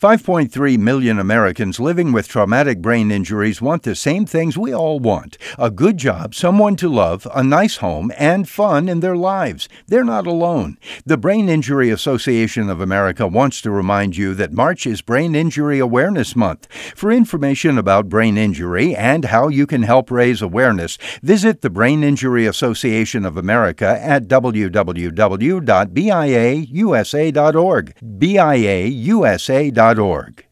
5.3 million Americans living with traumatic brain injuries want the same things we all want: a good job, someone to love, a nice home, and fun in their lives. They're not alone. The Brain Injury Association of America wants to remind you that March is Brain Injury Awareness Month. For information about brain injury and how you can help raise awareness, visit the Brain Injury Association of America at www.biausa.org. biausa.org.